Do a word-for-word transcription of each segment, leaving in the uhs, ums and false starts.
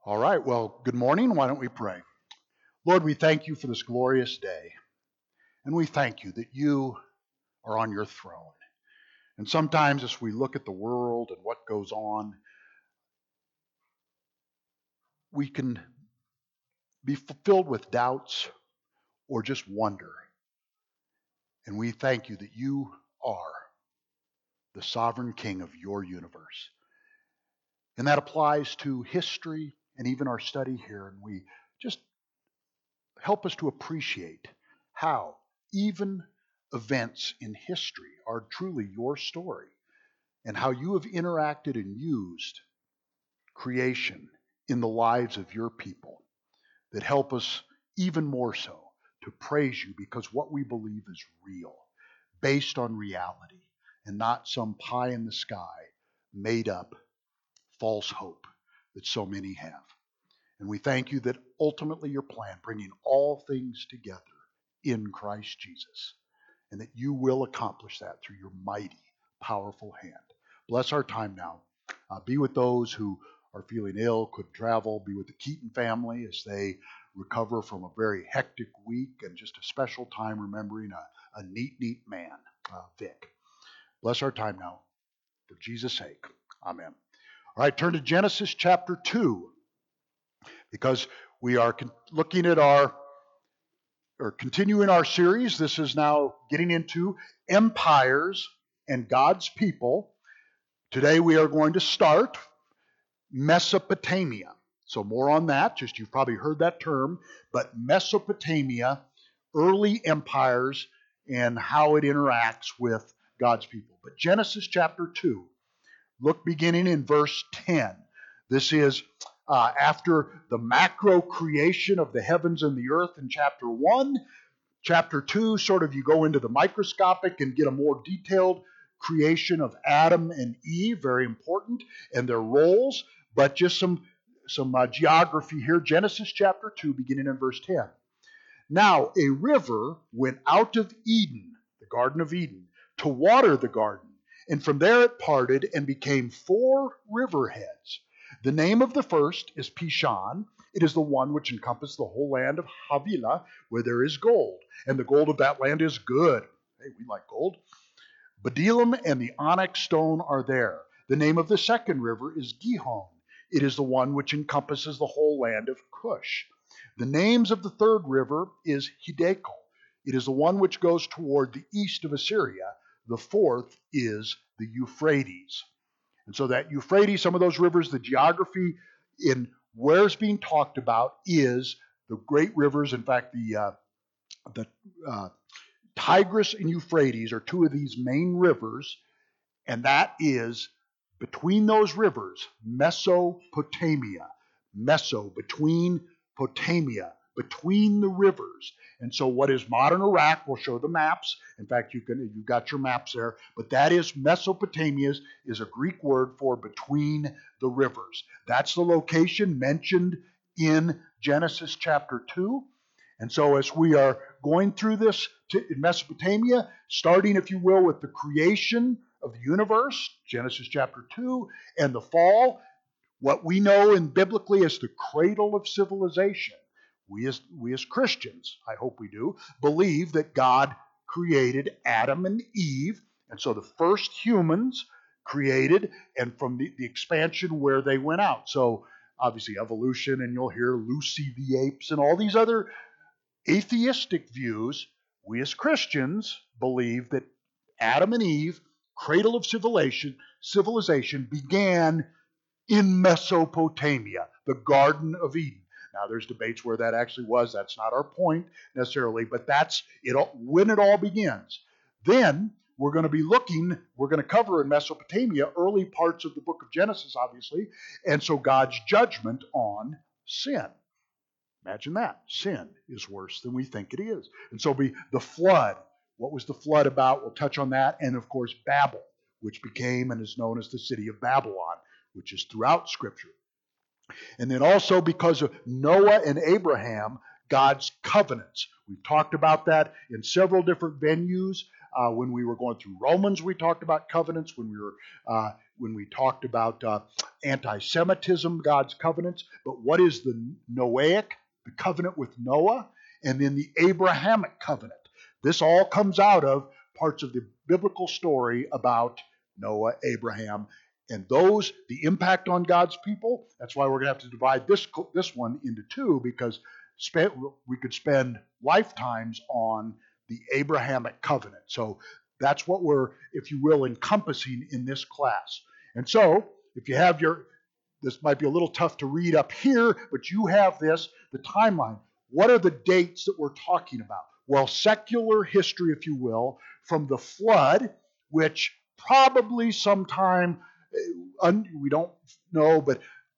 All right, well, good morning. Why don't we pray? Lord, we thank you for this glorious day, and we thank you that you are on your throne. And sometimes as we look at the world and what goes on, we can be filled with doubts or just wonder. And we thank you that you are the sovereign king of your universe. And that applies to history and even our study here. And we just help us to appreciate how even events in history are truly your story and how you have interacted and used creation in the lives of your people that help us even more so to praise you because what we believe is real, based on reality, and not some pie in the sky, made up false hope that so many have. And we thank you that ultimately your plan, bringing all things together in Christ Jesus, and that you will accomplish that through your mighty, powerful hand. Bless our time now. Uh, be with those who are feeling ill, couldn't travel. Be with the Keaton family as they recover from a very hectic week and just a special time remembering a, a neat, neat man, uh, Vic. Bless our time now. For Jesus' sake. Amen. All right, turn to Genesis chapter two, because we are con- looking at our, or continuing our series. This is now getting into empires and God's people. Today we are going to start Mesopotamia. So more on that, just you've probably heard that term, but Mesopotamia, early empires, and how it interacts with God's people. But Genesis chapter two, look beginning in verse ten. This is uh, after the macro creation of the heavens and the earth in chapter one. Chapter two, sort of you go into the microscopic and get a more detailed creation of Adam and Eve, very important, and their roles, but just some, some uh, geography here. Genesis chapter two, beginning in verse ten. Now a river went out of Eden, the Garden of Eden, to water the garden, and from there it parted and became four river heads. The name of the first is Pishon. It is the one which encompassed the whole land of Havilah, where there is gold, and the gold of that land is good. Hey, we like gold. Bdellium and the onyx stone are there. The name of the second river is Gihon. It is the one which encompasses the whole land of Cush. The names of the third river is Hiddekel. It is the one which goes toward the east of Assyria. The fourth is the Euphrates. And so that Euphrates, some of those rivers, the geography in where it's being talked about is the great rivers. In fact, the uh, the uh, Tigris and Euphrates are two of these main rivers, and that is between those rivers, Mesopotamia. Meso, between Potamia, between the rivers. And so what is modern Iraq, we'll show the maps. In fact, you can, you've got your maps there. But that is Mesopotamia is a Greek word for between the rivers. That's the location mentioned in Genesis chapter two. And so as we are going through this to, in Mesopotamia, starting, if you will, with the creation of the universe, Genesis chapter two, and the fall, what we know in biblically as the cradle of civilization. We as, we as Christians, I hope we do, believe that God created Adam and Eve, and so the first humans created, and from the, the expansion where they went out. So obviously evolution, and you'll hear Lucy the apes and all these other atheistic views. We as Christians believe that Adam and Eve, cradle of civilization, civilization began in Mesopotamia, the Garden of Eden. Now, there's debates where that actually was. That's not our point necessarily, but that's it. When it all begins. Then we're going to be looking, we're going to cover in Mesopotamia early parts of the book of Genesis, obviously, and so God's judgment on sin. Imagine that. Sin is worse than we think it is. And so be the flood. What was the flood about? We'll touch on that. And of course, Babel, which became and is known as the city of Babylon, which is throughout Scripture. And then also because of Noah and Abraham, God's covenants. We've talked about that in several different venues. Uh, when we were going through Romans, we talked about covenants. When we were uh, when we talked about uh, anti-Semitism, God's covenants. But what is the Noahic, the covenant with Noah, and then the Abrahamic covenant? This all comes out of parts of the biblical story about Noah, Abraham, and those, the impact on God's people. That's why we're going to have to divide this this one into two, because we could spend lifetimes on the Abrahamic covenant. So that's what we're, if you will, encompassing in this class. And so, if you have your, this might be a little tough to read up here, but you have this, the timeline. What are the dates that we're talking about? Well, secular history, if you will, from the flood, which probably sometime, we don't know, but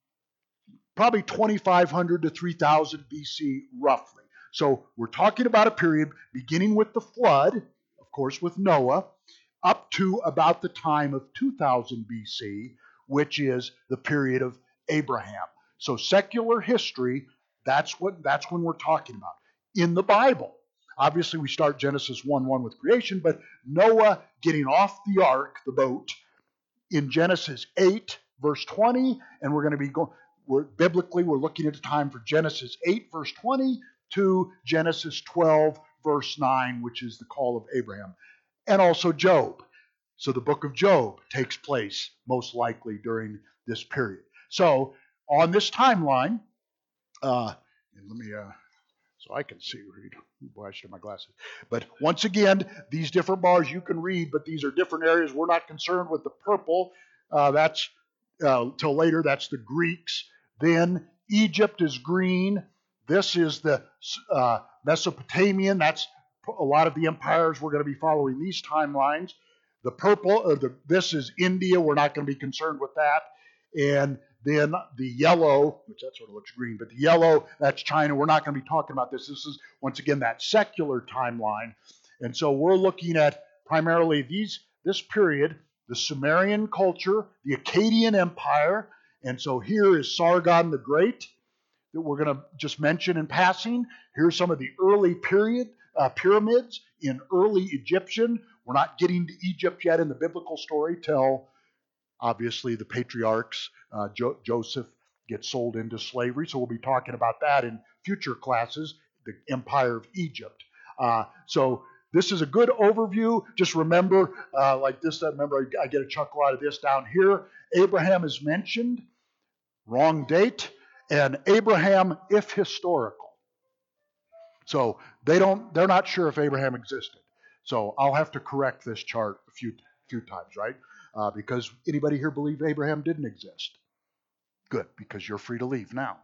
probably twenty-five hundred to three thousand B C, roughly. So we're talking about a period beginning with the flood, of course with Noah, up to about the time of two thousand B C, which is the period of Abraham. So secular history, that's what that's when we're talking about. In the Bible, obviously we start Genesis one one with creation, but Noah getting off the ark, the boat, in Genesis eight, verse twenty, and we're going to be going, we're, biblically, we're looking at a time for Genesis eight, verse twenty, to Genesis twelve, verse nine, which is the call of Abraham, and also Job. So the book of Job takes place most likely during this period. So on this timeline, uh, and let me, uh, so I can see, read. Boy, I should have my glasses. But once again, these different bars you can read, but these are different areas. We're not concerned with the purple. Uh, that's uh, till later. That's the Greeks. Then Egypt is green. This is the uh, Mesopotamian. That's a lot of the empires. We're going to be following these timelines. The purple, or the this is India. We're not going to be concerned with that. And then the yellow, which that sort of looks green, but the yellow, that's China. We're not going to be talking about this. This is, once again, that secular timeline. And so we're looking at primarily these this period, the Sumerian culture, the Akkadian Empire. And so here is Sargon the Great that we're going to just mention in passing. Here's some of the early period uh, pyramids in early Egyptian. We're not getting to Egypt yet in the biblical story till obviously the patriarchs, uh, jo- Joseph gets sold into slavery. So we'll be talking about that in future classes, the Empire of Egypt. Uh, so this is a good overview. Just remember, uh, like this, I remember I, I get a chuckle out of this down here. Abraham is mentioned, wrong date, and Abraham, if historical. So they don't, they're not sure if Abraham existed. So I'll have to correct this chart a few, few times, right? Uh, because anybody here believe Abraham didn't exist? Good, because you're free to leave now.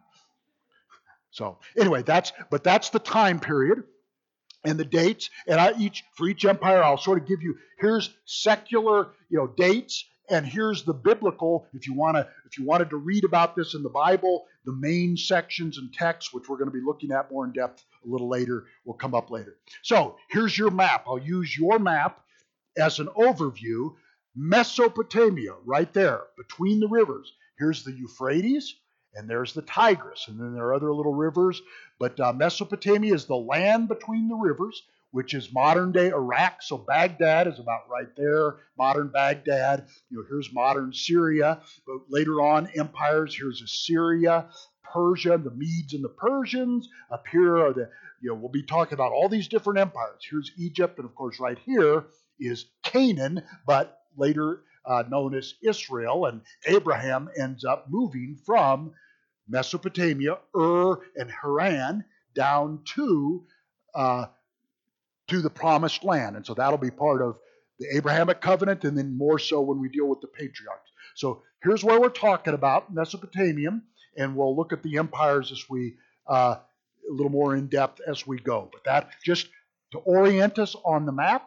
So anyway, that's but that's the time period and the dates. And I each for each empire, I'll sort of give you here's secular, you know, dates, and here's the biblical. If you want to, if you wanted to read about this in the Bible, the main sections and texts, which we're going to be looking at more in depth a little later, will come up later. So here's your map. I'll use your map as an overview. Mesopotamia, right there, between the rivers. Here's the Euphrates, and there's the Tigris, and then there are other little rivers. But uh, Mesopotamia is the land between the rivers, which is modern-day Iraq. So Baghdad is about right there, modern Baghdad. You know, here's modern Syria. But later on, empires. Here's Assyria, Persia, the Medes and the Persians. Up here are the, you know, we'll be talking about all these different empires. Here's Egypt, and of course, right here is Canaan, but later uh, known as Israel, and Abraham ends up moving from Mesopotamia, Ur and Haran, down to uh, to the Promised Land, and so that'll be part of the Abrahamic covenant, and then more so when we deal with the patriarchs. So here's where we're talking about Mesopotamia, and we'll look at the empires as we uh, a little more in depth as we go. But that just to orient us on the map.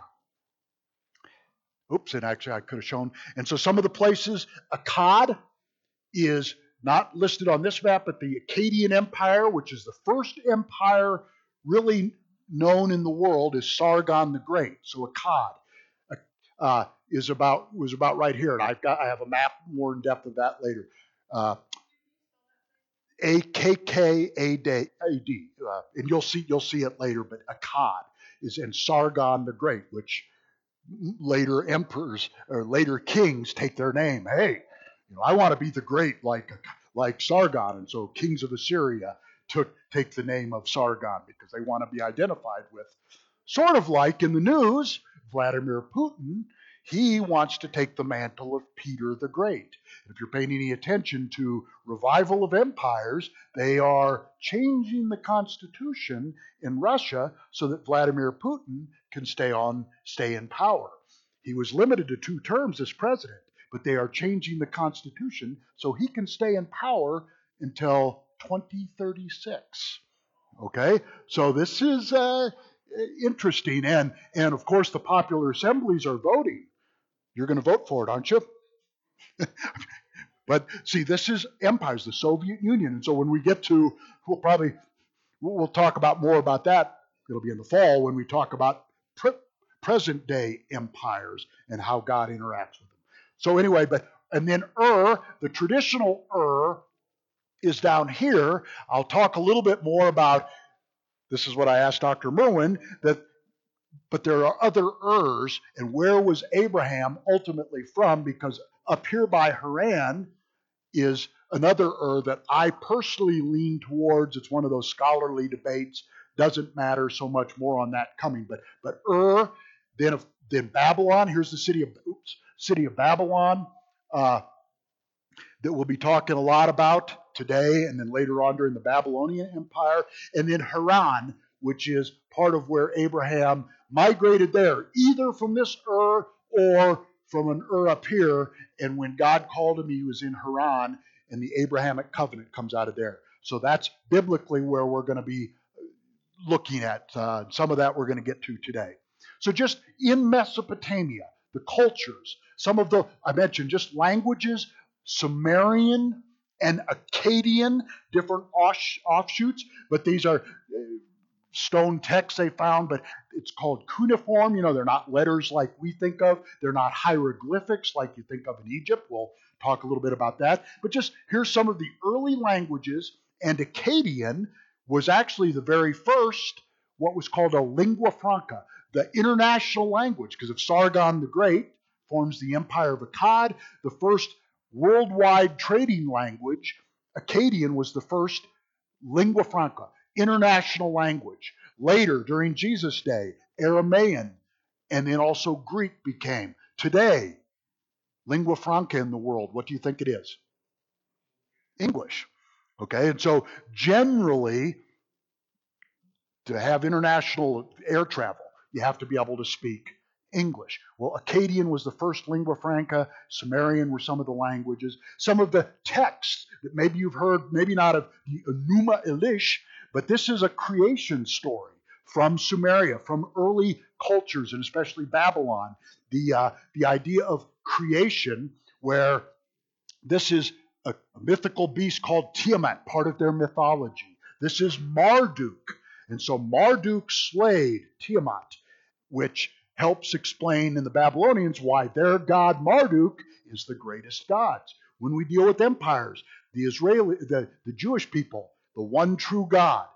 Oops, and actually I could have shown. And so some of the places, Akkad is not listed on this map, but the Akkadian Empire, which is the first empire really known in the world, is Sargon the Great. So Akkad uh, is about was about right here, and I've got I have a map more in depth of that later. Uh, A K K A D, uh, and you'll see you'll see it later. But Akkad is in Sargon the Great, which later emperors or later kings take their name. Hey, you know, I want to be the great like like Sargon, and so kings of Assyria took take the name of Sargon because they want to be identified with. Sort of like in the news, Vladimir Putin, he wants to take the mantle of Peter the Great. If you're paying any attention to revival of empires, they are changing the constitution in Russia so that Vladimir Putin can stay on, stay in power. He was limited to two terms as president, but they are changing the constitution so he can stay in power until twenty thirty-six. Okay, so this is uh, interesting, and and of course the popular assemblies are voting. You're going to vote for it, aren't you? But see, this is empires, the Soviet Union, and so when we get to, we'll probably we'll talk about more about that. It'll be in the fall when we talk about pre- present day empires and how God interacts with them. So anyway, but and then Ur, the traditional Ur, is down here. I'll talk a little bit more about. This is what I asked Doctor Merwin, that but there are other Urs, and where was Abraham ultimately from? Because up here by Haran is another Ur that I personally lean towards. It's one of those scholarly debates. Doesn't matter so much, more on that coming. But but Ur, then then Babylon. Here's the city of oops, city of Babylon uh, that we'll be talking a lot about today, and then later on during the Babylonian Empire, and then Haran, which is part of where Abraham migrated there, either from this Ur or from an Ur up here. And when God called him, he was in Haran, and the Abrahamic covenant comes out of there. So that's biblically where we're going to be looking at. Uh, some of that we're going to get to today. So just in Mesopotamia, the cultures, some of the, I mentioned just languages, Sumerian and Akkadian, different offshoots, but these are stone texts they found, but it's called cuneiform. You know, they're not letters like we think of. They're not hieroglyphics like you think of in Egypt. We'll talk a little bit about that. But just here's some of the early languages, and Akkadian was actually the very first, what was called a lingua franca, the international language, because if Sargon the Great forms the Empire of Akkad, the first worldwide trading language, Akkadian was the first lingua franca, international language. Later, during Jesus' day, Aramaean, and then also Greek became. Today, lingua franca in the world, what do you think it is? English. Okay, and so generally, to have international air travel, you have to be able to speak English. Well, Akkadian was the first lingua franca. Sumerian were some of the languages. Some of the texts that maybe you've heard, maybe not of the Enuma Elish, but this is a creation story from Sumeria, from early cultures, and especially Babylon. The, uh, the idea of creation, where this is a, a mythical beast called Tiamat, part of their mythology. This is Marduk. And so Marduk slayed Tiamat, which helps explain in the Babylonians why their god Marduk is the greatest gods. When we deal with empires, the Israeli, the, the Jewish people, the one true God,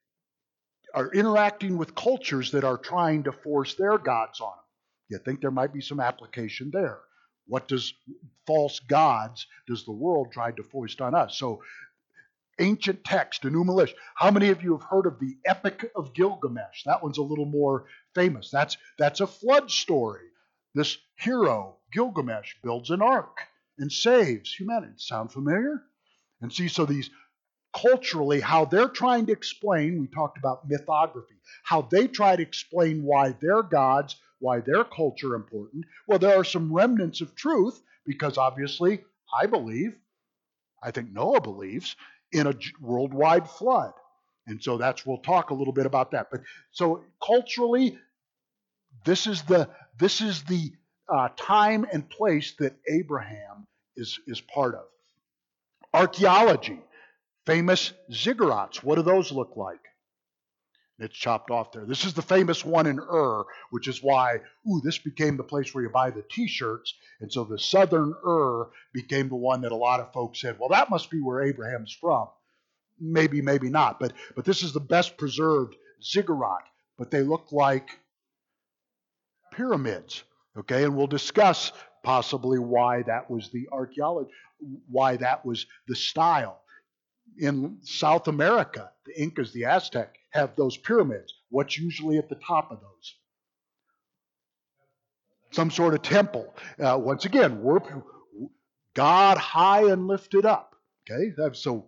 are interacting with cultures that are trying to force their gods on them. You think there might be some application there. What does false gods does the world try to foist on us? So ancient text, Enuma Elish. How many of you have heard of the Epic of Gilgamesh? That one's a little more famous. That's, that's a flood story. This hero, Gilgamesh, builds an ark and saves humanity. Sound familiar? And see, so these culturally, how they're trying to explain, we talked about mythography, how they try to explain why their gods, why their culture important. Well, there are some remnants of truth, because obviously, I believe, I think Noah believes, in a worldwide flood. And so that's, we'll talk a little bit about that. But so culturally, this is the this is the uh, time and place that Abraham is, is part of. Archaeology, famous ziggurats. What do those look like? It's chopped off there. This is the famous one in Ur, which is why, ooh, this became the place where you buy the t-shirts. And so the southern Ur became the one that a lot of folks said, well, that must be where Abraham's from. Maybe, maybe not. But, but this is the best preserved ziggurat. But they look like pyramids. Okay, and we'll discuss possibly why that was the archaeology, why that was the style. In South America, the Incas, the Aztec, have those pyramids. What's usually at the top of those? Some sort of temple. Uh, once again, we're God high and lifted up. Okay, so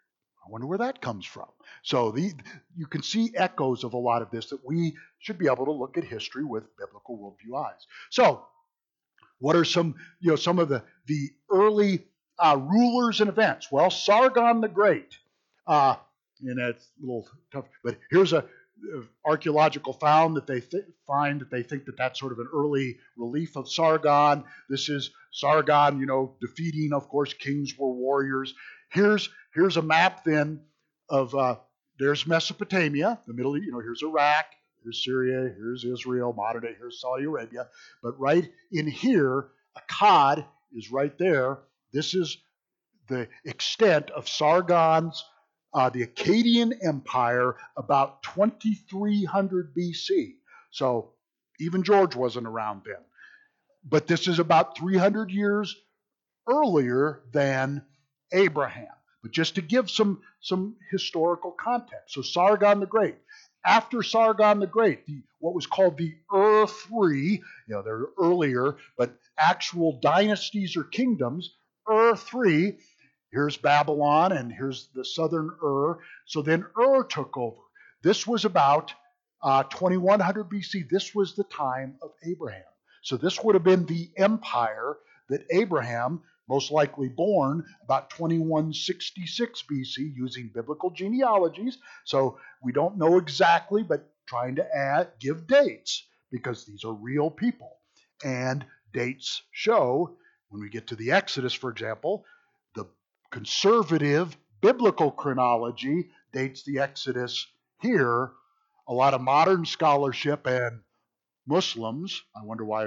I wonder where that comes from. So the, you can see echoes of a lot of this that we should be able to look at history with biblical worldview eyes. So, what are some, you know, some of the the early uh, rulers and events? Well, Sargon the Great, uh, and that's a little tough, but here's a, a archaeological found that they th- find that they think that that's sort of an early relief of Sargon. This is Sargon, you know, defeating, of course, kings were warriors. Here's here's a map then of uh, there's Mesopotamia, the middle, you know, here's Iraq, here's Syria, here's Israel, modern day, here's Saudi Arabia. But right in here, Akkad is right there. This is the extent of Sargon's, uh, the Akkadian Empire, about twenty-three hundred B C. So even George wasn't around then. But this is about three hundred years earlier than Abraham. But just to give some, some historical context. So Sargon the Great. After Sargon the Great, the, what was called the Ur three, you know, they're earlier, but actual dynasties or kingdoms, Ur three, here's Babylon and here's the southern Ur. So then Ur took over. This was about uh, twenty-one hundred B C. This was the time of Abraham. So this would have been the empire that Abraham, most likely born about twenty-one sixty-six B C, using biblical genealogies. So we don't know exactly, but trying to add, give dates, because these are real people. And dates show, when we get to the Exodus, for example, the conservative biblical chronology dates the Exodus here. A lot of modern scholarship and Muslims, I wonder why,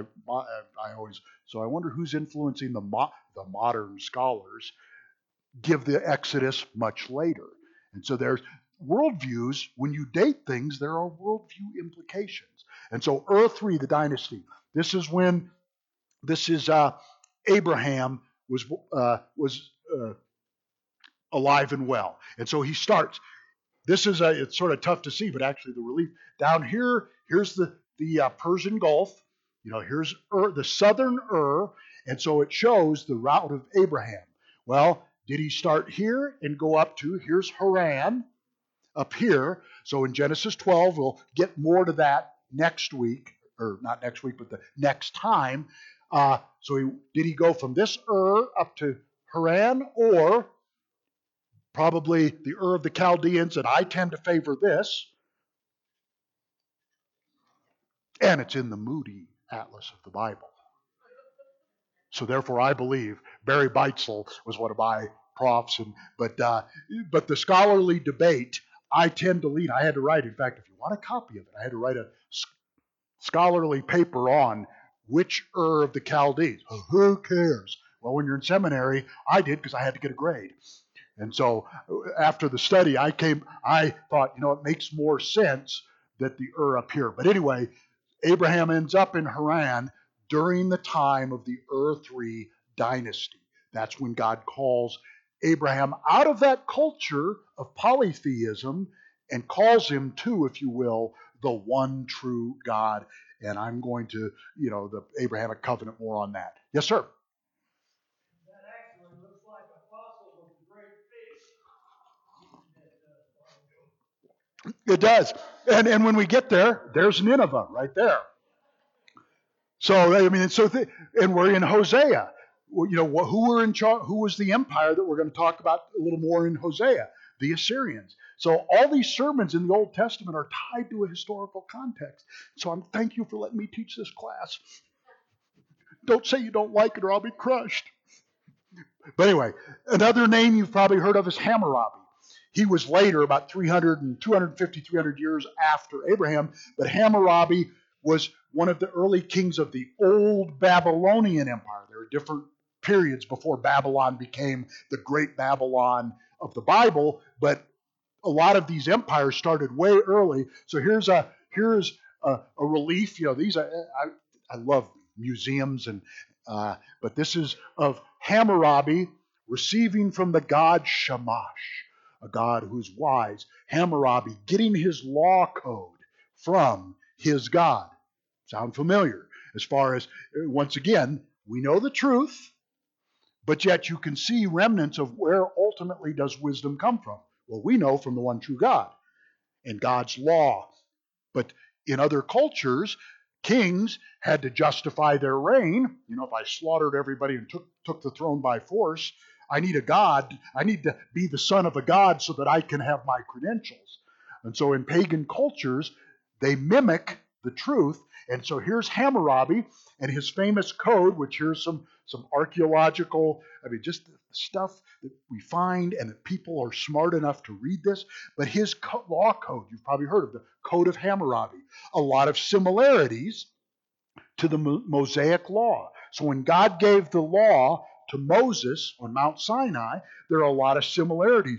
I always, so I wonder who's influencing the, mo, the modern scholars, give the Exodus much later. And so there's worldviews, when you date things, there are worldview implications. And so Ur three, the dynasty, this is when, this is uh, Abraham was, uh, was uh, alive and well. And so he starts, this is, a, it's sort of tough to see, but actually the relief, down here, here's the, the uh, Persian Gulf, you know, here's Ur, the southern Ur, and so it shows the route of Abraham. Well, did he start here and go up to, here's Haran, up here. So in Genesis twelve, we'll get more to that next week, or not next week, but the next time. Uh, so he, did he go from this Ur up to Haran, or probably the Ur of the Chaldeans, and I tend to favor this, and it's in the Moody Atlas of the Bible. So therefore, I believe Barry Beitzel was one of my profs, and but uh, but the scholarly debate, I tend to lean. I had to write. In fact, if you want a copy of it, I had to write a scholarly paper on which Ur of the Chaldees. Who cares? Well, when you're in seminary, I did because I had to get a grade. And so after the study, I came. I thought, you know, it makes more sense that the Ur up here. But anyway, Abraham ends up in Haran during the time of the Ur three dynasty. That's when God calls Abraham out of that culture of polytheism and calls him to, if you will, the one true God. And I'm going to, you know, the Abrahamic covenant, more on that. Yes, sir. That actually looks like a fossil of the great fish. It does. And and when we get there, there's Nineveh right there. So I mean, so th- and we're in Hosea. Well, you know, who were in charge? Who was the empire that we're going to talk about a little more in Hosea? The Assyrians. So all these sermons in the Old Testament are tied to a historical context. So I'm thank you for letting me teach this class. Don't say you don't like it, or I'll be crushed. But anyway, another name you've probably heard of is Hammurabi. He was later, about three hundred and two hundred fifty, three hundred years after Abraham, but Hammurabi was one of the early kings of the old Babylonian Empire. There are different periods before Babylon became the great Babylon of the Bible, but a lot of these empires started way early. So here's a here's a, a relief. You know, these are, I I love museums, and uh, but this is of Hammurabi receiving from the god Shamash, a god who's wise. Hammurabi getting his law code from his God. Sound familiar? As far as, once again, we know the truth, but yet you can see remnants of where ultimately does wisdom come from. Well, we know from the one true God and God's law. But in other cultures, kings had to justify their reign. You know, if I slaughtered everybody and took, took the throne by force, I need a God. I need to be the son of a God so that I can have my credentials. And so in pagan cultures, they mimic the truth. And so here's Hammurabi and his famous code, which here's some, some archaeological, I mean, just the stuff that we find and that people are smart enough to read this. But his co- law code, you've probably heard of the Code of Hammurabi, a lot of similarities to the Mo- Mosaic Law. So when God gave the law to Moses on Mount Sinai, there are a lot of similarities.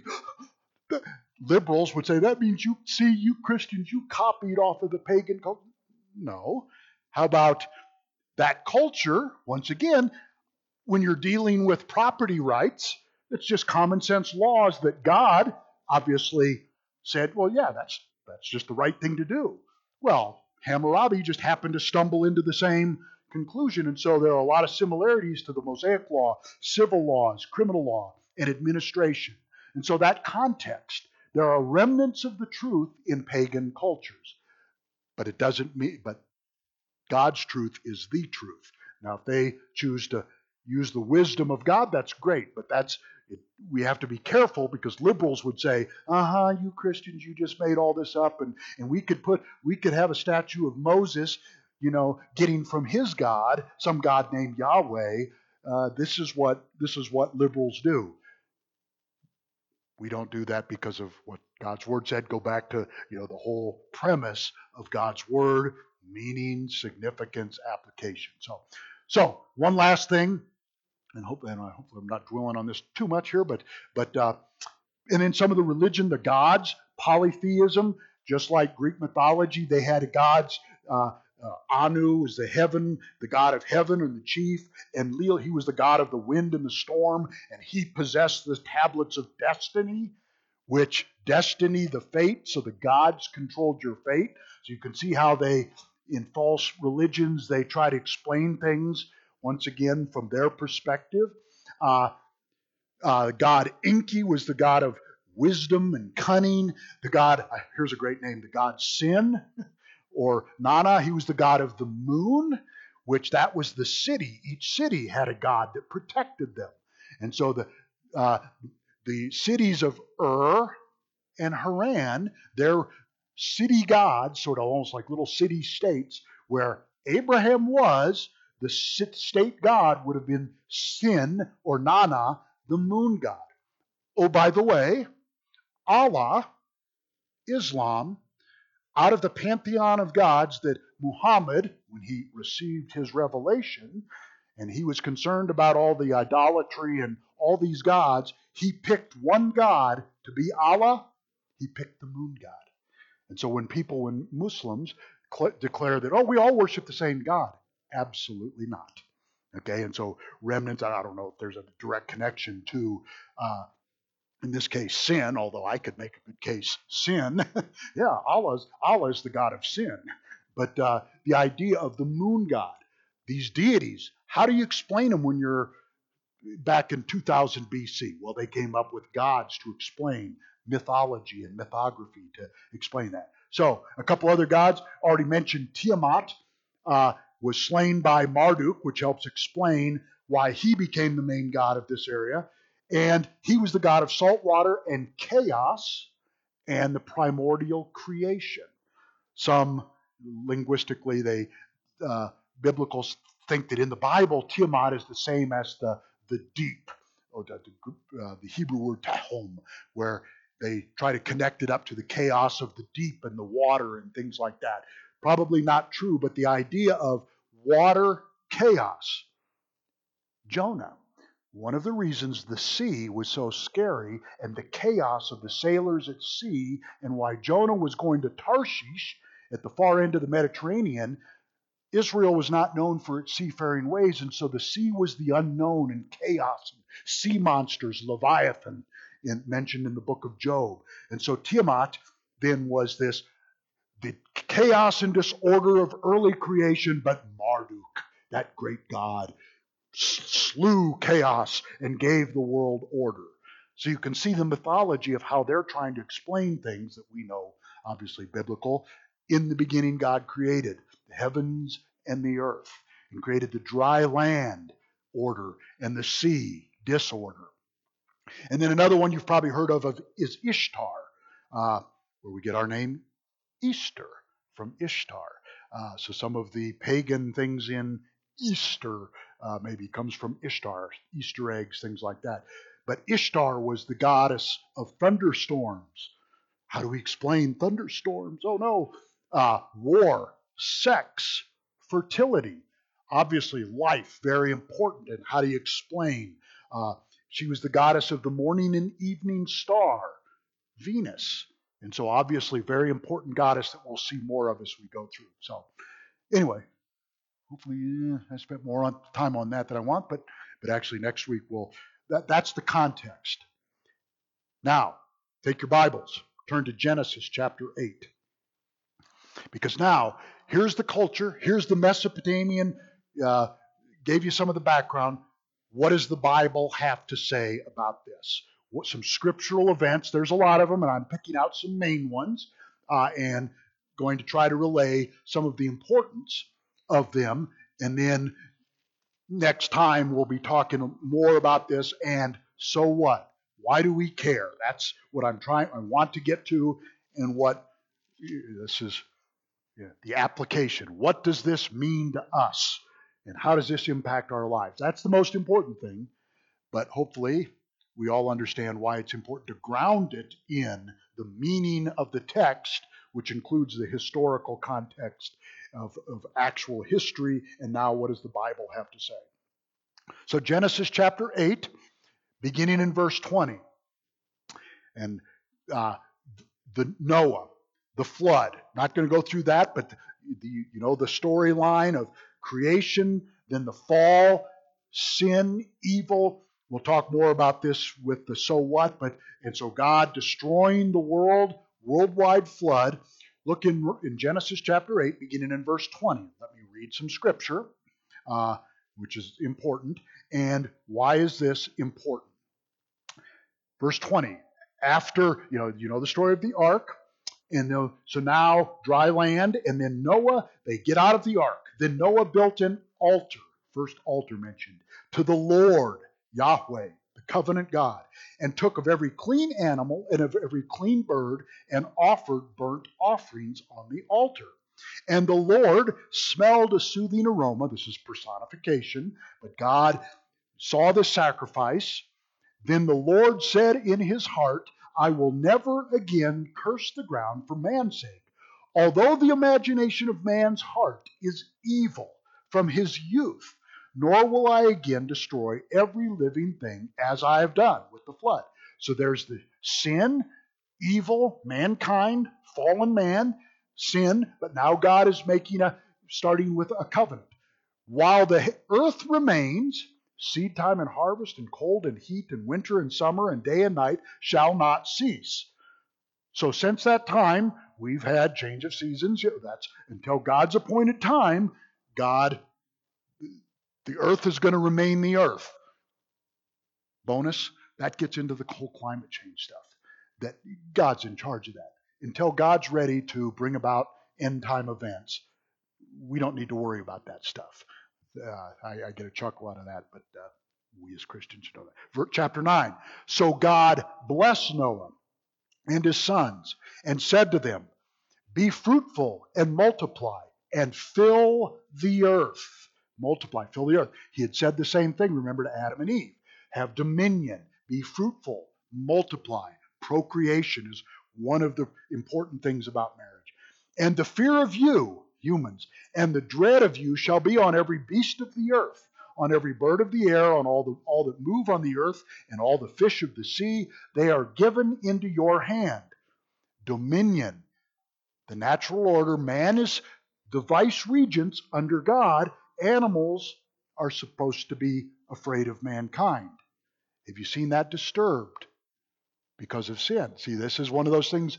Liberals would say, that means you, see, you Christians, you copied off of the pagan culture. No. How about that culture? Once again, when you're dealing with property rights, it's just common sense laws that God obviously said, well, yeah, that's that's just the right thing to do. Well, Hammurabi just happened to stumble into the same conclusion, and so there are a lot of similarities to the Mosaic Law, civil laws, criminal law, and administration. And so that context, there are remnants of the truth in pagan cultures. But it doesn't mean, but God's truth is the truth. Now, if they choose to use the wisdom of God, that's great. But that's, it, we have to be careful because liberals would say, uh-huh, you Christians, you just made all this up. And, and we could put, we could have a statue of Moses, you know, getting from his God, some God named Yahweh. Uh, this is what, this is what liberals do. We don't do that because of what God's Word said. Go back to, you know, the whole premise of God's Word, meaning, significance, application. So, so one last thing, and hopefully, and hopefully I'm not dwelling on this too much here, but, but, uh, and in some of the religion, the gods, polytheism, just like Greek mythology, they had gods. Uh, uh, Anu was the heaven, the god of heaven and the chief, and Lil, he was the god of the wind and the storm, and he possessed the tablets of destiny, which destiny, the fate, so the gods controlled your fate. So you can see how they, in false religions, they try to explain things, once again, from their perspective. Uh, uh, God Enki was the god of wisdom and cunning. The god, here's a great name, the god Sin, or Nana, he was the god of the moon, which that was the city. Each city had a god that protected them. And so the uh, the cities of Ur and Haran, they're city gods, sort of almost like little city states, where Abraham was, the state god would have been Sin or Nana, the moon god. Oh, by the way, Allah, Islam, out of the pantheon of gods that Muhammad, when he received his revelation, and he was concerned about all the idolatry and all these gods, he picked one god to be Allah. He picked the moon god. And so when people, when Muslims cl- declare that, oh, we all worship the same God, absolutely not. Okay, and so remnants, I don't know if there's a direct connection to, uh, in this case, sin, although I could make a good case, sin. Yeah, Allah's, Allah is the God of sin. But uh, the idea of the moon god, these deities, how do you explain them when you're back in two thousand B C? Well, they came up with gods to explain mythology and mythography to explain that. So a couple other gods, already mentioned Tiamat, uh, was slain by Marduk, which helps explain why he became the main god of this area. And he was the god of salt water and chaos and the primordial creation. Some linguistically, they uh, biblicals think that in the Bible, Tiamat is the same as the, the deep, or the, the, uh, the Hebrew word tahom, where they try to connect it up to the chaos of the deep and the water and things like that. Probably not true, but the idea of water chaos. Jonah. One of the reasons the sea was so scary and the chaos of the sailors at sea and why Jonah was going to Tarshish at the far end of the Mediterranean Israel was not known for its seafaring ways, and so the sea was the unknown and chaos, and sea monsters, Leviathan, in, mentioned in the book of Job. And so Tiamat then was this, the chaos and disorder of early creation, but Marduk, that great god, slew chaos and gave the world order. So you can see the mythology of how they're trying to explain things that we know, obviously biblical. In the beginning, God created the heavens and the earth, and created the dry land, order, and the sea, disorder. And then another one you've probably heard of, of is Ishtar, uh, where we get our name Easter, from Ishtar. Uh, so some of the pagan things in Easter uh, maybe comes from Ishtar, Easter eggs, things like that. But Ishtar was the goddess of thunderstorms. How do we explain thunderstorms? Oh no. Uh, war, sex, fertility. Obviously, life, very important. And how do you explain? Uh, she was the goddess of the morning and evening star, Venus. And so obviously, very important goddess that we'll see more of as we go through. So anyway, hopefully eh, I spent more on, time on that than I want, but, but actually next week we'll, that, that's the context. Now, take your Bibles, turn to Genesis chapter eight. Because now, here's the culture, here's the Mesopotamian, uh, gave you some of the background. What does the Bible have to say about this? What, some scriptural events, there's a lot of them, and I'm picking out some main ones, uh, and going to try to relay some of the importance of them. And then next time we'll be talking more about this, and so what? Why do we care? That's what I'm trying, I want to get to, and what this is. Yeah, the application. What does this mean to us? And how does this impact our lives? That's the most important thing. But hopefully we all understand why it's important to ground it in the meaning of the text, which includes the historical context of, of actual history. And now what does the Bible have to say? So Genesis chapter eight, beginning in verse twenty. And uh, the Noah. The flood. Not going to go through that, but the, the, you know the storyline of creation, then the fall, sin, evil. We'll talk more about this with the so what, but and so God destroying the world, worldwide flood. Look in, in Genesis chapter eight, beginning in verse twenty. Let me read some scripture, uh, which is important. And why is this important? Verse twenty. After, you know, you know the story of the ark. And so now dry land, and then Noah, they get out of the ark. Then Noah built an altar, first altar mentioned, to the Lord, Yahweh, the covenant God, and took of every clean animal and of every clean bird and offered burnt offerings on the altar. And the Lord smelled a soothing aroma. This is personification, but God saw the sacrifice. Then the Lord said in his heart, I will never again curse the ground for man's sake, although the imagination of man's heart is evil from his youth, nor will I again destroy every living thing as I have done with the flood. So there's the sin, evil, mankind, fallen man, sin, but now God is making a, starting with a covenant. While the earth remains, seed time and harvest and cold and heat and winter and summer and day and night shall not cease. So since that time, we've had change of seasons. That's until God's appointed time, God, the earth is going to remain the earth. Bonus, that gets into the whole climate change stuff. That God's in charge of that. Until God's ready to bring about end time events, we don't need to worry about that stuff. Uh, I, I get a chuckle out of that, but uh, we as Christians should know that. Chapter nine. So God blessed Noah and his sons and said to them, be fruitful and multiply and fill the earth. Multiply, fill the earth. He had said the same thing, remember, to Adam and Eve. Have dominion, be fruitful, multiply. Procreation is one of the important things about marriage. And the fear of you, humans, and the dread of you shall be on every beast of the earth, on every bird of the air, on all the all that move on the earth, and all the fish of the sea. They are given into your hand. Dominion, the natural order. Man is the vice regents under God, animals are supposed to be afraid of mankind. Have you seen that disturbed because of sin? See, this is one of those things,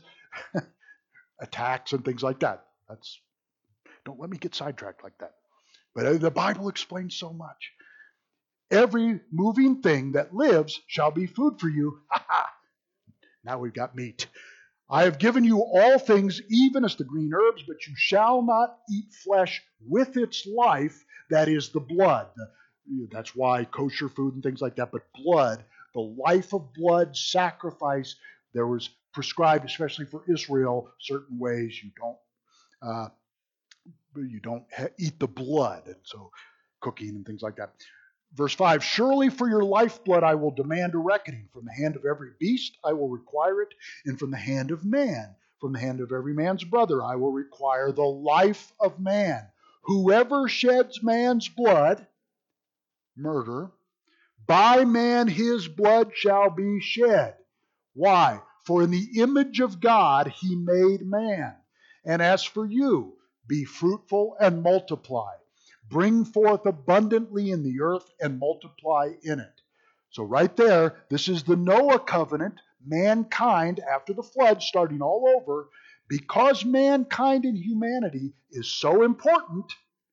attacks and things like that. That's don't let me get sidetracked like that. But the Bible explains so much. Every moving thing that lives shall be food for you. Ha ha! Now we've got meat. I have given you all things, even as the green herbs, but you shall not eat flesh with its life, that is the blood. That's why kosher food and things like that, but blood, the life of blood sacrifice, there was prescribed, especially for Israel, certain ways you don't uh, you don't ha- eat the blood, and so cooking and things like that. Verse five, surely for your lifeblood I will demand a reckoning. From the hand of every beast I will require it, and from the hand of man, from the hand of every man's brother I will require the life of man. Whoever sheds man's blood, murder, by man his blood shall be shed. Why? For in the image of God he made man. And as for you, be fruitful and multiply. Bring forth abundantly in the earth and multiply in it. So right there, this is the Noah covenant, mankind after the flood starting all over. Because mankind and humanity is so important,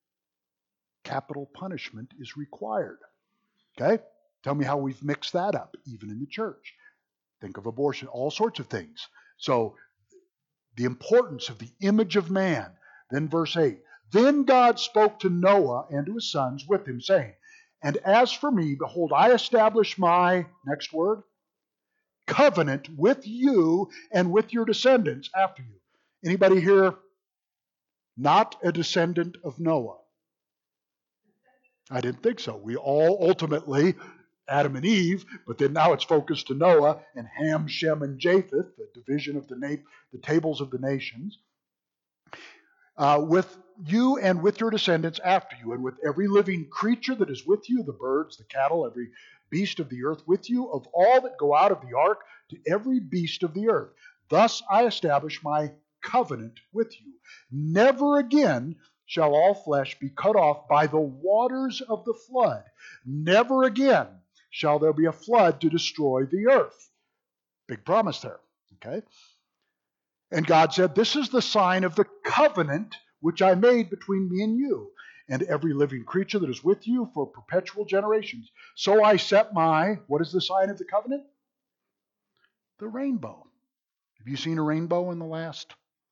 capital punishment is required. Okay? Tell me how we've mixed that up, even in the church. Think of abortion, all sorts of things. So the importance of the image of man. Then verse eight. Then God spoke to Noah and to his sons with him, saying, and as for me, behold, I establish my, next word, covenant with you and with your descendants after you. Anybody here not a descendant of Noah? I didn't think so. We all ultimately, Adam and Eve, but then now it's focused to Noah and Ham, Shem, and Japheth, the division of the na- the tables of the nations. Uh, with you and with your descendants after you, and with every living creature that is with you, the birds, the cattle, every beast of the earth with you, of all that go out of the ark, to every beast of the earth. Thus I establish my covenant with you. Never again shall all flesh be cut off by the waters of the flood. Never again shall there be a flood to destroy the earth. Big promise there, okay? And God said, this is the sign of the covenant which I made between me and you, and every living creature that is with you for perpetual generations. So I set my, what is the sign of the covenant? The rainbow. Have you seen a rainbow in the last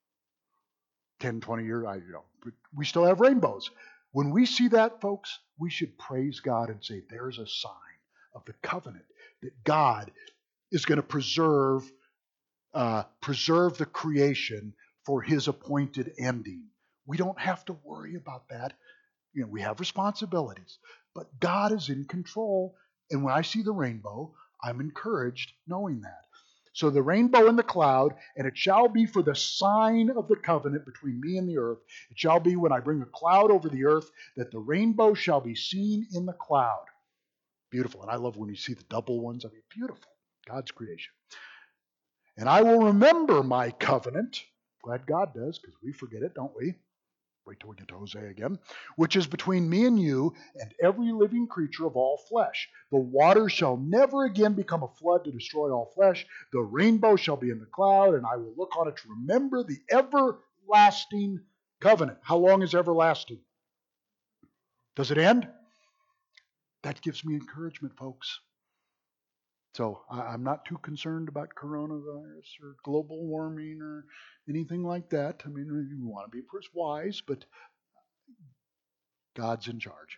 ten, twenty years? I don't know. But we still have rainbows. When we see that, folks, we should praise God and say, there's a sign of the covenant that God is going to preserve Uh, preserve the creation for his appointed ending. We don't have to worry about that. You know, we have responsibilities, but God is in control. And when I see the rainbow, I'm encouraged knowing that. So the rainbow in the cloud, and it shall be for the sign of the covenant between me and the earth. It shall be when I bring a cloud over the earth that the rainbow shall be seen in the cloud. Beautiful. And I love when you see the double ones. I mean, beautiful. God's creation. And I will remember my covenant. Glad God does, because we forget it, don't we? Wait till we get to Hosea again. Which is between me and you and every living creature of all flesh. The waters shall never again become a flood to destroy all flesh. The rainbow shall be in the cloud, and I will look on it to remember the everlasting covenant. How long is everlasting? Does it end? That gives me encouragement, folks. So I'm not too concerned about coronavirus or global warming or anything like that. I mean, we want to be wise, but God's in charge.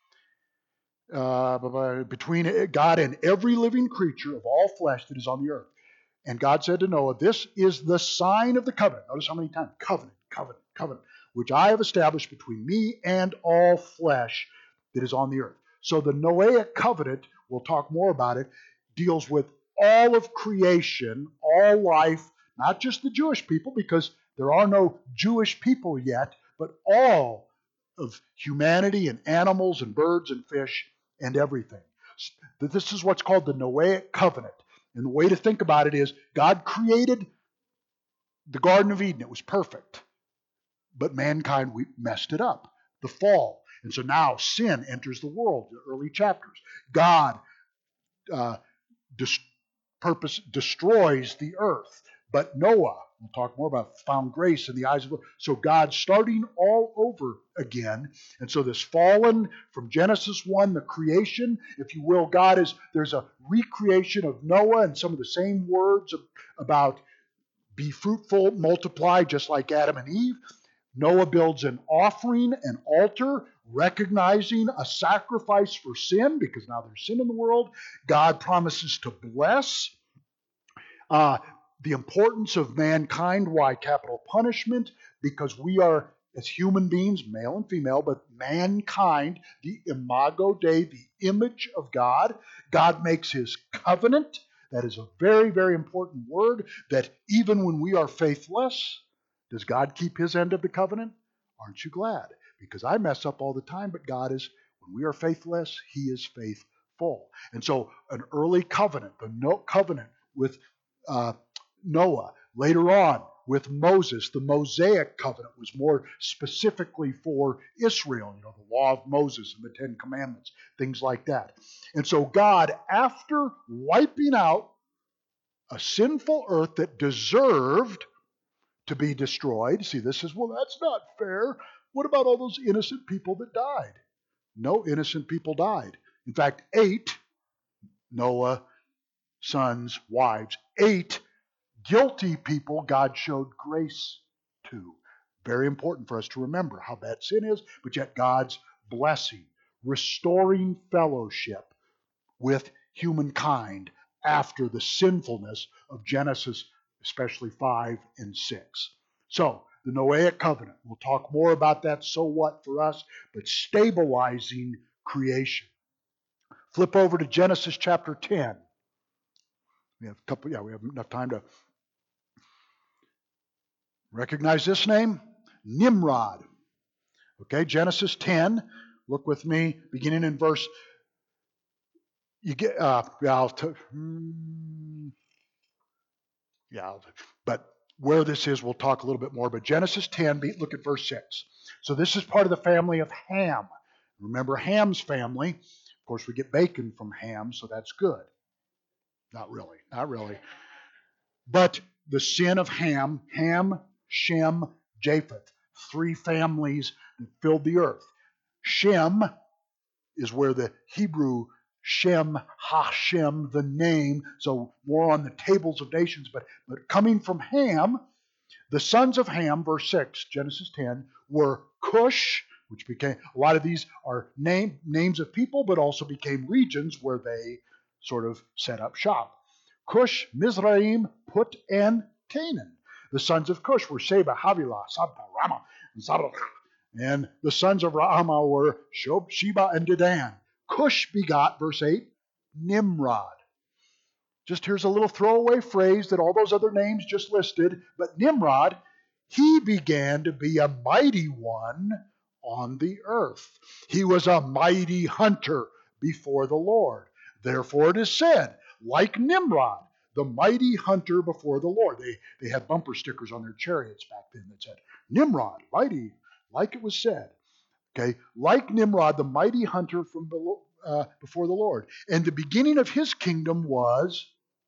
Uh, between God and every living creature of all flesh that is on the earth. And God said to Noah, this is the sign of the covenant. Notice how many times? Covenant, covenant, covenant, which I have established between me and all flesh that is on the earth. So the Noahic covenant, we'll talk more about it, deals with all of creation, all life, not just the Jewish people, because there are no Jewish people yet, but all of humanity and animals and birds and fish and everything. This is what's called the Noahic covenant. And the way to think about it is God created the Garden of Eden. It was perfect. but mankind, we messed it up. The fall. And so now sin enters the world, the early chapters. God uh, dis- purpose destroys the earth. But Noah, we'll talk more about, found grace in the eyes of the Lord. So God's starting all over again. And so this fallen, from Genesis one, the creation, if you will, God is, there's a recreation of Noah and some of the same words about be fruitful, multiply, just like Adam and Eve. Noah builds an offering, an altar, recognizing a sacrifice for sin, because now there's sin in the world. God promises to bless. Uh, the importance of mankind, why capital punishment? Because we are, as human beings, male and female, but mankind, the imago Dei, the image of God. God makes his covenant. That is a very, very important word, that even when we are faithless, does God keep his end of the covenant? Aren't you glad? Because I mess up all the time, but God is, when we are faithless, he is faithful. And so an early covenant, the no covenant with uh, Noah, later on with Moses, the Mosaic covenant was more specifically for Israel, you know, the law of Moses and the Ten Commandments, things like that. And so God, after wiping out a sinful earth that deserved to be destroyed. See, this is, well, that's not fair. What about all those innocent people that died? No innocent people died. In fact, eight, Noah, sons, wives, eight guilty people God showed grace to. Very important for us to remember how bad sin is, but yet God's blessing, restoring fellowship with humankind after the sinfulness of Genesis, especially five and six. So, the Noahic covenant, we'll talk more about that, so what for us, but stabilizing creation. Flip over to Genesis chapter ten. We have a couple, yeah, we have enough time to recognize this name, Nimrod. Okay, Genesis ten, look with me, beginning in verse, you get, uh, yeah, I'll t- hmm, yeah, but where this is, we'll talk a little bit more. But Genesis ten, look at verse six. So this is part of the family of Ham. Remember Ham's family. Of course, we get bacon from Ham, so that's good. Not really, not really. But the sin of Ham, Ham, Shem, Japheth, three families that filled the earth. Shem is where the Hebrew Shem, Hashem, the name, so more on the tables of nations, but, but coming from Ham, the sons of Ham, verse six, Genesis ten, were Cush, which became, a lot of these are name, names of people, but also became regions where they sort of set up shop. Cush, Mizraim, Put, and Canaan. The sons of Cush were Sheba, Havilah, Sabta, Rama, and Sarah. And the sons of Rama were Shob, Sheba, and Dedan. Cush begot, verse eight, Nimrod. Just here's a little throwaway phrase that all those other names just listed, but Nimrod, he began to be a mighty one on the earth. He was a mighty hunter before the Lord. Therefore it is said, like Nimrod, the mighty hunter before the Lord. They, they had bumper stickers on their chariots back then that said, Nimrod, mighty, like it was said. Okay, like Nimrod, the mighty hunter from below, uh, before the Lord. And the beginning of his kingdom was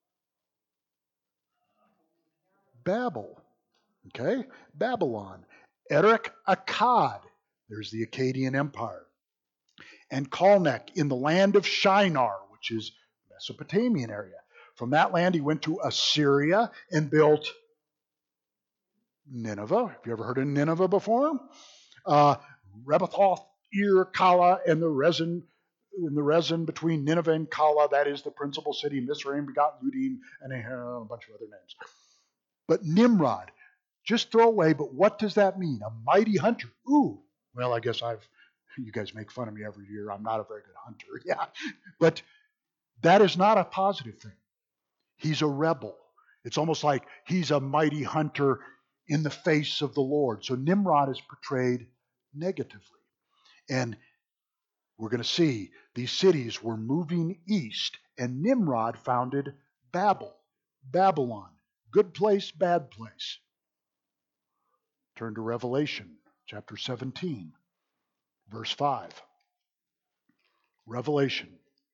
Babel. Okay, Babylon. Erech Akkad, there's the Akkadian Empire. And Calnech in the land of Shinar, which is Mesopotamian area. From that land he went to Assyria and built Nineveh. Have you ever heard of Nineveh before? Uh, Rebethoth, Ir, Kala, and the resin, and the resin between Nineveh and Kala, that is the principal city. Mizraim begot Ludim, and a bunch of other names. But Nimrod, just throw away, but what does that mean? A mighty hunter. Ooh, well, I guess I've, you guys make fun of me every year. I'm not a very good hunter. Yeah. But that is not a positive thing. He's a rebel. It's almost like he's a mighty hunter in the face of the Lord. So Nimrod is portrayed negatively. And we're going to see these cities were moving east, and Nimrod founded Babel, Babylon. Good place, bad place. Turn to Revelation. chapter seventeen, verse five. Revelation.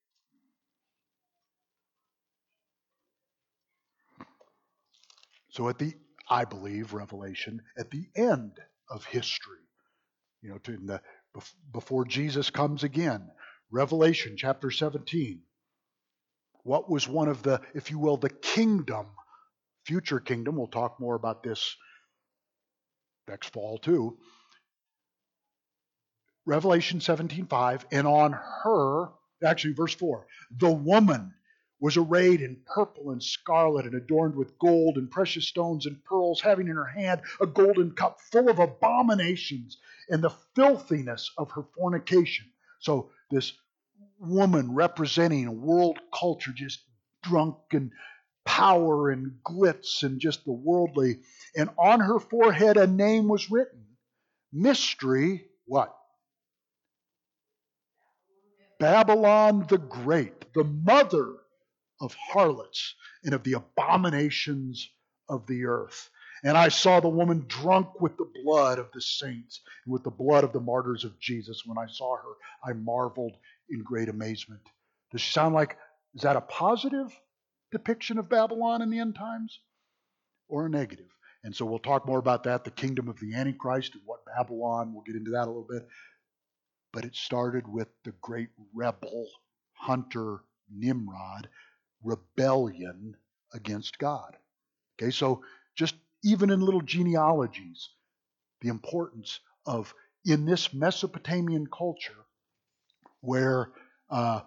So at the, I believe, Revelation, at the end of history, you know, to in the, before Jesus comes again, Revelation chapter seventeen. What was one of the, if you will, the kingdom, future kingdom, we'll talk more about this next fall too. Revelation seventeen five, and on her, actually verse four, the woman was arrayed in purple and scarlet and adorned with gold and precious stones and pearls, having in her hand a golden cup full of abominations and the filthiness of her fornication. So this woman representing world culture, just drunk and power and glitz and just the worldly. And on her forehead a name was written. Mystery, what? Babylon the Great, the mother of harlots and of the abominations of the earth. And I saw the woman drunk with the blood of the saints and with the blood of the martyrs of Jesus. When I saw her, I marveled in great amazement. Does she sound like, is that a positive depiction of Babylon in the end times or a negative? And so we'll talk more about that, the kingdom of the Antichrist and what Babylon, we'll get into that a little bit. But it started with the great rebel hunter Nimrod rebellion against God. Okay, so just even in little genealogies, the importance of, in this Mesopotamian culture, where uh,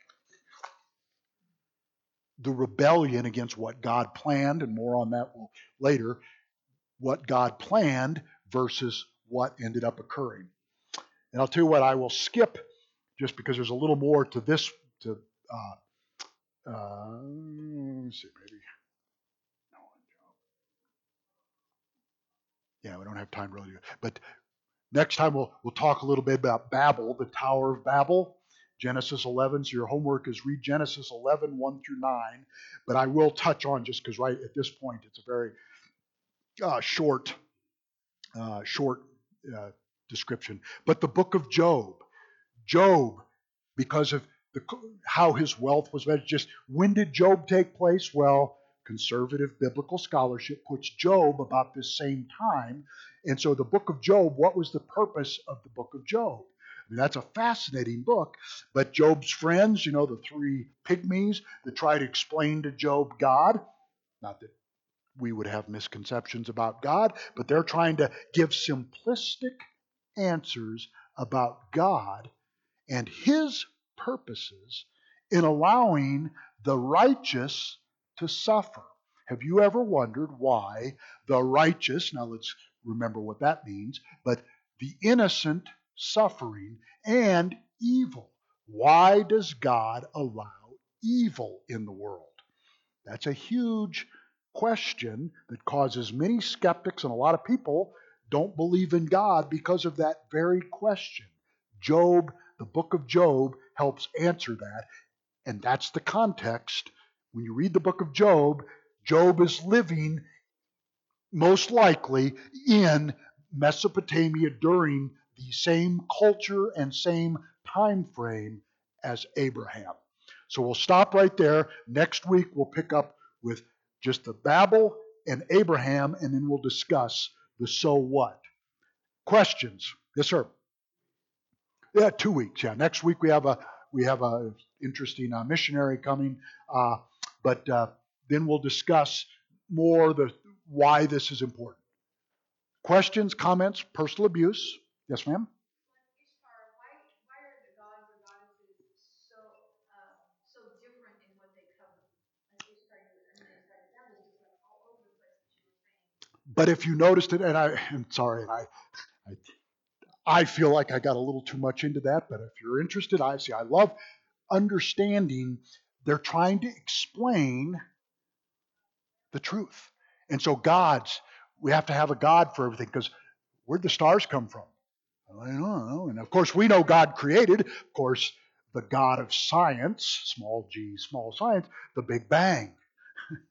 the rebellion against what God planned, and more on that later, what God planned versus what ended up occurring. And I'll tell you what, I will skip, just because there's a little more to this, to uh, Uh, let me see, maybe. No. Yeah, we don't have time really. But next time we'll we'll talk a little bit about Babel, the Tower of Babel, Genesis eleven. So your homework is read Genesis eleven, one through nine. But I will touch on, just because right at this point it's a very uh, short, uh, short uh, description. But the book of Job, Job, because of The, how his wealth was measured. Just when did Job take place? Well, conservative biblical scholarship puts Job about this same time. And so the book of Job, what was the purpose of the book of Job? I mean, that's a fascinating book. But Job's friends, you know, the three pygmies that try to explain to Job God, not that we would have misconceptions about God, but they're trying to give simplistic answers about God and his purposes in allowing the righteous to suffer. Have you ever wondered why the righteous, now let's remember what that means, but the innocent suffering and evil? Why does God allow evil in the world? That's a huge question that causes many skeptics, and a lot of people don't believe in God because of that very question. Job, the book of Job, helps answer that. And that's the context. When you read the book of Job, Job is living most likely in Mesopotamia during the same culture and same time frame as Abraham. So we'll stop right there. Next week we'll pick up with just the Babel and Abraham, and then we'll discuss the so what. Questions? Yes, sir. Yeah, two weeks. Yeah, next week we have a we have a interesting uh, missionary coming, uh, but uh, then we'll discuss more the why this is important. Questions, comments, personal abuse? Yes, ma'am. But if you noticed it, and I, I'm sorry, and I, I I feel like I got a little too much into that, but if you're interested, I see. I love understanding they're trying to explain the truth. And so God's, we have to have a God for everything, because where'd the stars come from? I don't know. And of course, we know God created, of course, the God of science, small g, small science, the Big Bang.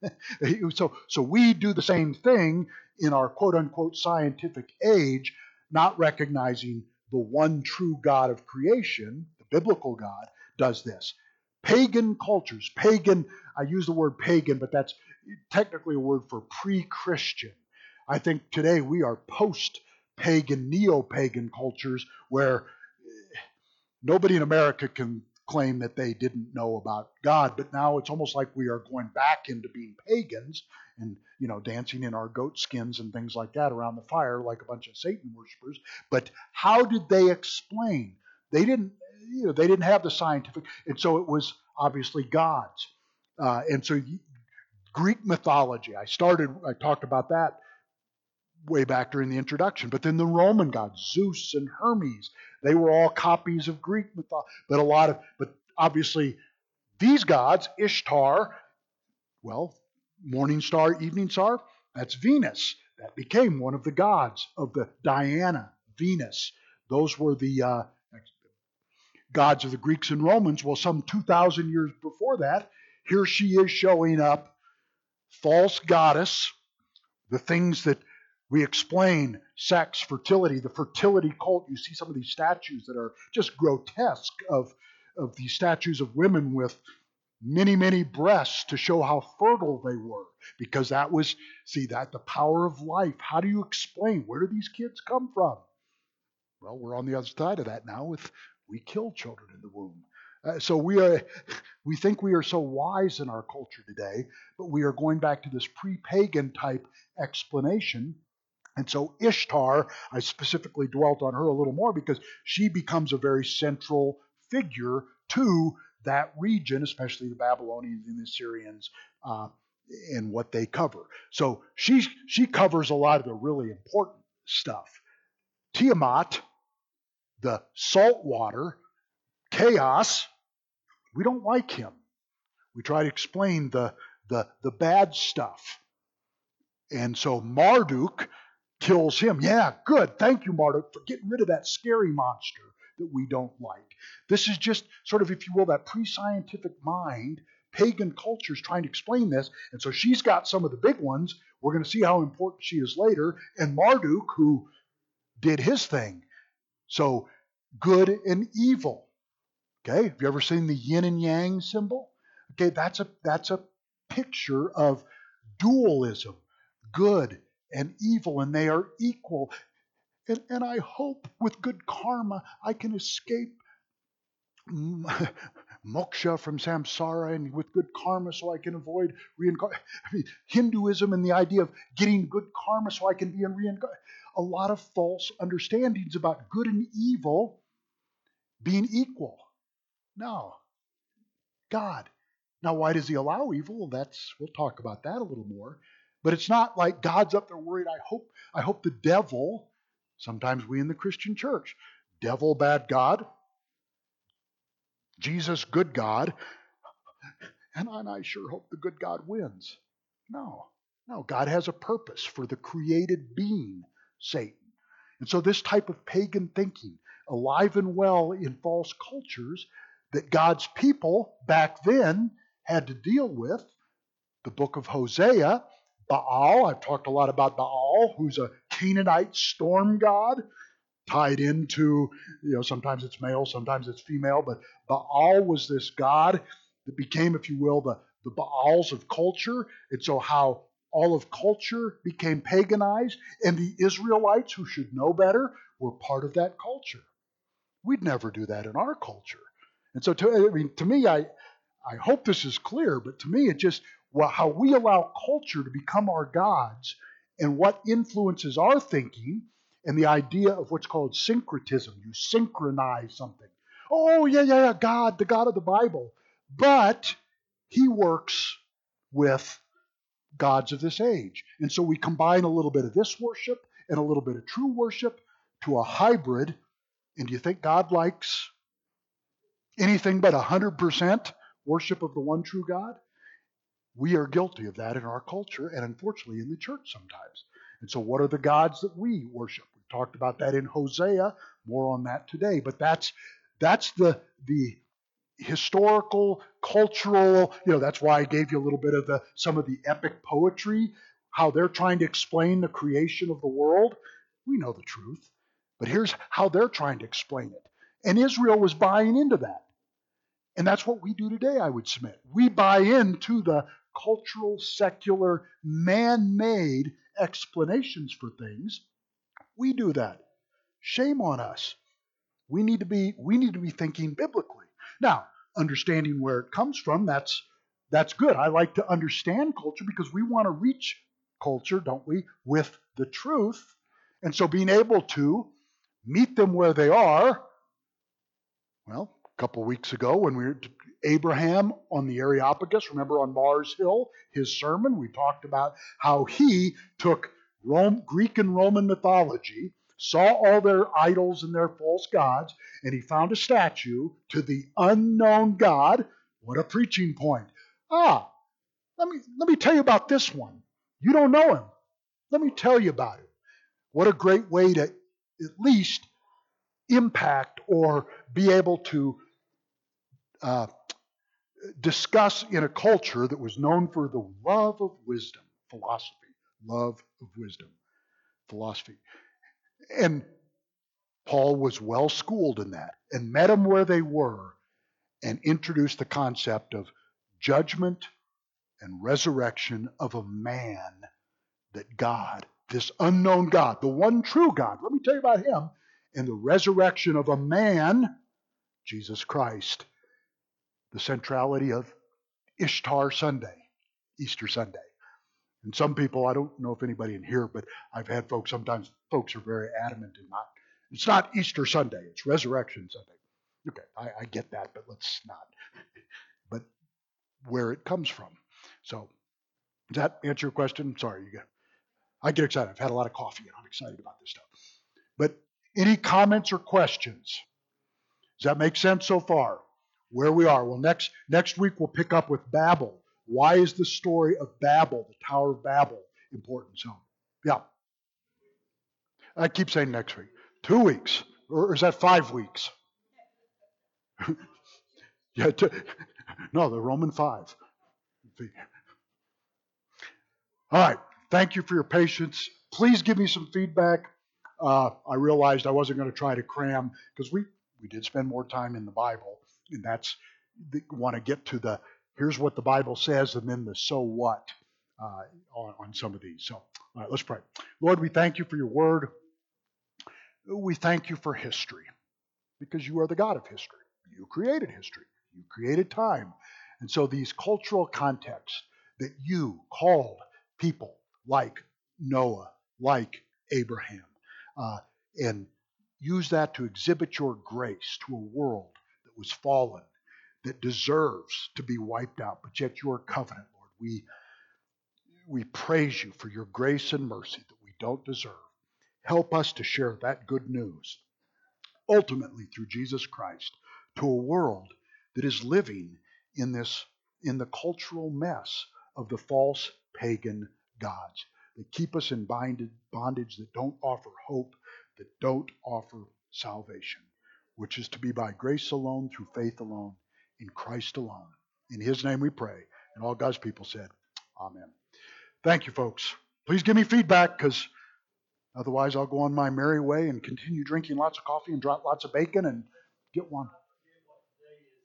so, so we do the same thing in our quote unquote scientific age. not recognizing the one true God of creation, the biblical God, does this. Pagan cultures, pagan, I use the word pagan, but that's technically a word for pre-Christian. I think today we are post-pagan, neo-pagan cultures where nobody in America can claim that they didn't know about God, but now it's almost like we are going back into being pagans and, you know, dancing in our goat skins and things like that around the fire like a bunch of Satan worshipers. But how did they explain? They didn't, you know, they didn't have the scientific, and so it was obviously gods. Uh, and so Greek mythology, I started, I talked about that way back during the introduction. But then the Roman gods, Zeus and Hermes, they were all copies of Greek mythology. But a lot of, but obviously these gods, Ishtar, well, morning star, evening star, that's Venus. That became one of the gods of the Diana, Venus. Those were the uh, gods of the Greeks and Romans. Well, some two thousand years before that, here she is showing up, false goddess, the things that we explain, sex, fertility, the fertility cult. You see some of these statues that are just grotesque of, of these statues of women with many, many breasts to show how fertile they were. Because that was, see, that the power of life. How do you explain? Where do these kids come from? Well, we're on the other side of that now with we kill children in the womb. Uh, so we are, we think we are so wise in our culture today, but we are going back to this pre-pagan type explanation. And so Ishtar, I specifically dwelt on her a little more because she becomes a very central figure to that region, especially the Babylonians and the Assyrians, uh, and what they cover. So she she covers a lot of the really important stuff. Tiamat, the salt water, chaos, we don't like him. We try to explain the, the, the bad stuff. And so Marduk kills him. Yeah, good. Thank you, Marduk, for getting rid of that scary monster that we don't like. This is just sort of, if you will, that pre-scientific mind, pagan cultures trying to explain this. And so she's got some of the big ones. We're going to see how important she is later. And Marduk, who did his thing. So good and evil. Okay, have you ever seen the yin and yang symbol? Okay, that's a that's a picture of dualism, good and evil, and they are equal. And, and I hope with good karma I can escape moksha from samsara, and with good karma so I can avoid reincarnation. I mean, Hinduism and the idea of getting good karma so I can be in reincarnation. A lot of false understandings about good and evil being equal. No. God. Now, why does he allow evil? Well, that's, we'll talk about that a little more. But it's not like God's up there worried. I hope, I hope the devil, sometimes we in the Christian church, devil, bad God, Jesus, good God, and I sure hope the good God wins. No. No, God has a purpose for the created being, Satan. And so this type of pagan thinking, alive and well in false cultures, that God's people back then had to deal with. The book of Hosea, Baal, I've talked a lot about Baal, who's a Canaanite storm god, tied into, you know, sometimes it's male, sometimes it's female, but Baal was this god that became, if you will, the, the Baals of culture. And so how all of culture became paganized, and the Israelites, who should know better, were part of that culture. We'd never do that in our culture. And so, to, I mean, to me, I, I hope this is clear, but to me, it just, well, how we allow culture to become our gods and what influences our thinking and the idea of what's called syncretism. You synchronize something. Oh, yeah, yeah, yeah, God, the God of the Bible. But he works with gods of this age. And so we combine a little bit of this worship and a little bit of true worship to a hybrid. And do you think God likes anything but one hundred percent worship of the one true God? We are guilty of that in our culture and unfortunately in the church sometimes. And so what are the gods that we worship? We talked about that in Hosea, more on that today. But that's that's the the historical, cultural, you know, that's why I gave you a little bit of the some of the epic poetry, how they're trying to explain the creation of the world. We know the truth. But here's how they're trying to explain it. And Israel was buying into that. And that's what we do today, I would submit. We buy into the cultural, secular, man-made explanations for things. We do that. Shame on us. We need to be, we need to be thinking biblically. Now, understanding where it comes from, that's, that's good. I like to understand culture because we want to reach culture, don't we, with the truth. And so being able to meet them where they are, well, a couple weeks ago when we were Abraham on the Areopagus, remember on Mars Hill, his sermon, we talked about how he took Rome, Greek and Roman mythology, saw all their idols and their false gods, and he found a statue to the unknown God. What a preaching point. Ah, let me, let me tell you about this one. You don't know him. Let me tell you about him. What a great way to at least impact or be able to uh, discuss in a culture that was known for the love of wisdom, philosophy, love of wisdom, philosophy. And Paul was well schooled in that and met them where they were and introduced the concept of judgment and resurrection of a man that God, this unknown God, the one true God, let me tell you about him, and the resurrection of a man, Jesus Christ, the centrality of Ishtar Sunday, Easter Sunday. And some people, I don't know if anybody in here, but I've had folks, sometimes folks are very adamant in not, it's not Easter Sunday, it's Resurrection Sunday. Okay, I, I get that, but let's not. But where it comes from. So, does that answer your question? Sorry, you get, I get excited. I've had a lot of coffee and I'm excited about this stuff. But any comments or questions? Does that make sense so far? Where we are. Well, next next week we'll pick up with Babel. Why is the story of Babel, the Tower of Babel, important? So, yeah. I keep saying next week. Two weeks. Or is that five weeks? yeah. T- no, the Roman five. All right. Thank you for your patience. Please give me some feedback. Uh, I realized I wasn't going to try to cram because we, we did spend more time in the Bible. And that's, want to get to the, here's what the Bible says, and then the so what uh, on, on some of these. So, all right, let's pray. Lord, we thank you for your word. We thank you for history because you are the God of history. You created history. You created time. And so these cultural contexts that you called people like Noah, like Abraham, uh, and use that to exhibit your grace to a world that was fallen, that deserves to be wiped out, but yet your covenant, Lord, we, we praise you for your grace and mercy that we don't deserve. Help us to share that good news, ultimately through Jesus Christ, to a world that is living in this, in the cultural mess of the false pagan gods that keep us in binded, bondage, that don't offer hope, that don't offer salvation, which is to be by grace alone, through faith alone, in Christ alone. In his name we pray. And all God's people said, amen. Thank you, folks. Please give me feedback, because otherwise I'll go on my merry way and continue drinking lots of coffee and drop lots of bacon and get one.